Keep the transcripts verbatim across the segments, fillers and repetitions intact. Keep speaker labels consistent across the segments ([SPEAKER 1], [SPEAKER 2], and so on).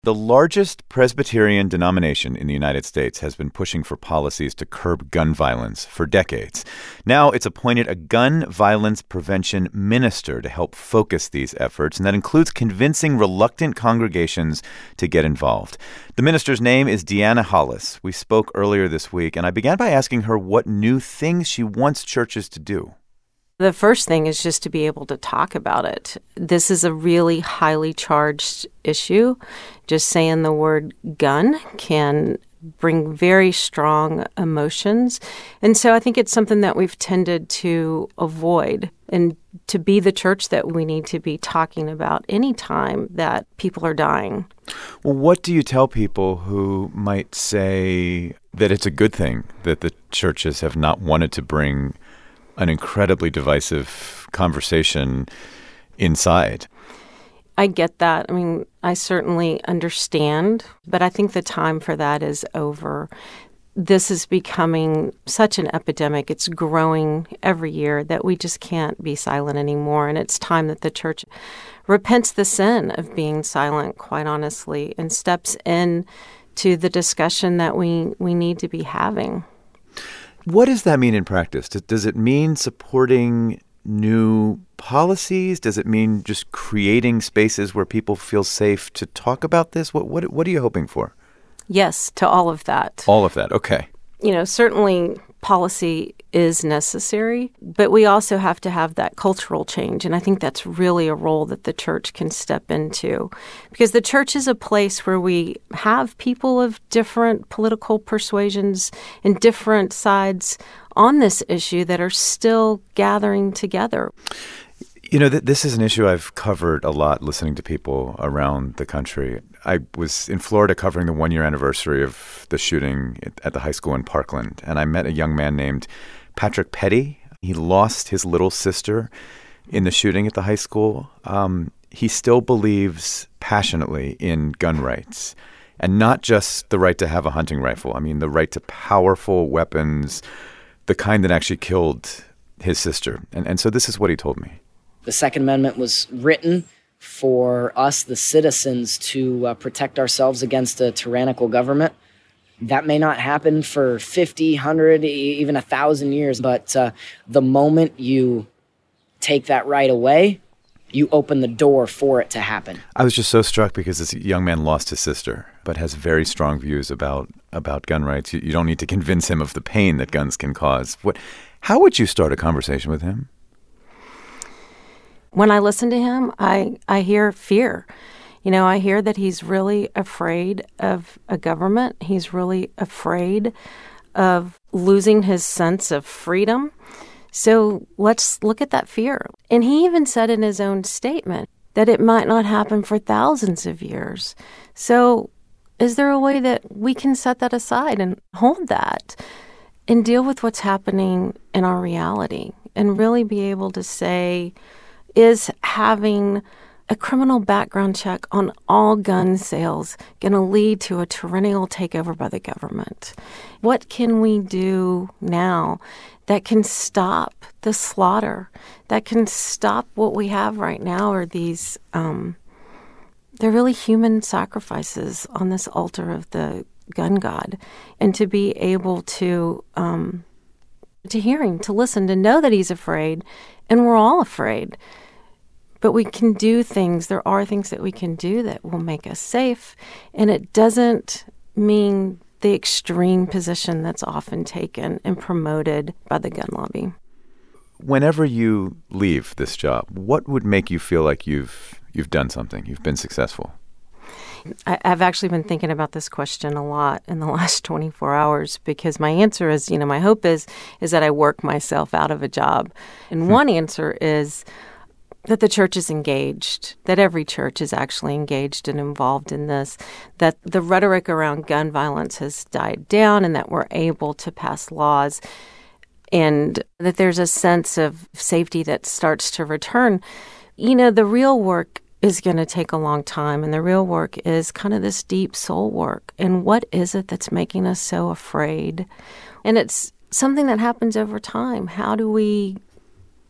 [SPEAKER 1] The largest Presbyterian denomination in the United States has been pushing for policies to curb gun violence for decades. Now it's appointed a gun violence prevention minister to help focus these efforts, and that includes convincing reluctant congregations to get involved. The minister's name is Deanna Hollis. We spoke earlier this week, and I began by asking her what new things she wants churches to do.
[SPEAKER 2] The first thing is just to be able to talk about it. This is a really highly charged issue. Just saying the word gun can bring very strong emotions. And so I think it's something that we've tended to avoid and to be the church that we need to be talking about anytime that people are dying.
[SPEAKER 1] Well, what do you tell people who might say that it's a good thing that the churches have not wanted to bring an incredibly divisive conversation inside?
[SPEAKER 2] I get that. I mean, I certainly understand, but I think the time for that is over. This is becoming such an epidemic. It's growing every year that we just can't be silent anymore. And it's time that the church repents the sin of being silent, quite honestly, and steps in to the discussion that we, we need to be having.
[SPEAKER 1] What does that mean in practice? Does it mean supporting new policies? Does it mean just creating spaces where people feel safe to talk about this? What what what are you hoping for?
[SPEAKER 2] Yes, to all of that.
[SPEAKER 1] All of that, okay.
[SPEAKER 2] You know, certainly policy is necessary, but we also have to have that cultural change. And I think that's really a role that the church can step into, because the church is a place where we have people of different political persuasions and different sides on this issue that are still gathering together.
[SPEAKER 1] You know, th- this is an issue I've covered a lot listening to people around the country. I was in Florida covering the one-year anniversary of the shooting at the high school in Parkland, and I met a young man named Patrick Petty. He lost his little sister in the shooting at the high school. Um, he still believes passionately in gun rights, and not just the right to have a hunting rifle. I mean, the right to powerful weapons, the kind that actually killed his sister. And, and so this is what he told me.
[SPEAKER 3] The Second Amendment was written for us, the citizens, to uh, protect ourselves against a tyrannical government. That may not happen for fifty, one hundred, even one thousand years, but uh, the moment you take that right away, you open the door for it to happen.
[SPEAKER 1] I was just so struck because this young man lost his sister, but has very strong views about, about gun rights. You, you don't need to convince him of the pain that guns can cause. What? How would you start a conversation with him?
[SPEAKER 2] When I listen to him, I, I hear fear. You know, I hear that he's really afraid of a government. He's really afraid of losing his sense of freedom. So let's look at that fear. And he even said in his own statement that it might not happen for thousands of years. So is there a way that we can set that aside and hold that and deal with what's happening in our reality and really be able to say, is having a criminal background check on all gun sales going to lead to a tyrannical takeover by the government? What can we do now that can stop the slaughter, that can stop what we have right now are these, um, they're really human sacrifices on this altar of the gun god. And to be able to, um, to hear him, to listen, to know that he's afraid, and we're all afraid. But we can do things, there are things that we can do that will make us safe, and it doesn't mean the extreme position that's often taken and promoted by the gun lobby.
[SPEAKER 1] Whenever you leave this job, what would make you feel like you've you've done something, you've been successful?
[SPEAKER 2] I, I've actually been thinking about this question a lot in the last twenty-four hours, because my answer is, you know, my hope is is that I work myself out of a job. And one answer is that the church is engaged, that every church is actually engaged and involved in this, that the rhetoric around gun violence has died down, and that we're able to pass laws, and that there's a sense of safety that starts to return. You know, the real work is going to take a long time, and the real work is kind of this deep soul work. And what is it that's making us so afraid? And it's something that happens over time. How do we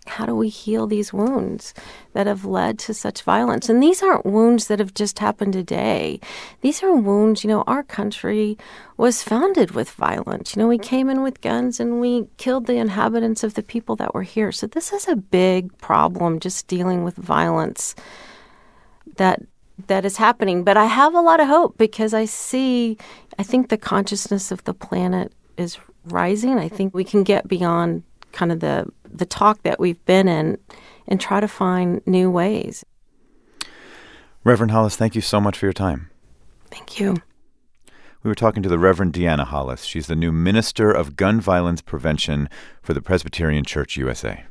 [SPEAKER 2] how do we heal these wounds that have led to such violence? And these aren't wounds that have just happened today. These are wounds, you know, our country was founded with violence. You know, we came in with guns and we killed the inhabitants of the people that were here. So this is a big problem, just dealing with violence that that is happening. But I have a lot of hope because I see, I think the consciousness of the planet is rising. I think we can get beyond kind of the the talk that we've been in and try to find new ways.
[SPEAKER 1] Reverend Hollis, thank you so much for your time.
[SPEAKER 2] Thank you.
[SPEAKER 1] We were talking to the Reverend Deanna Hollis. She's the new Minister of Gun Violence Prevention for the Presbyterian Church U S A.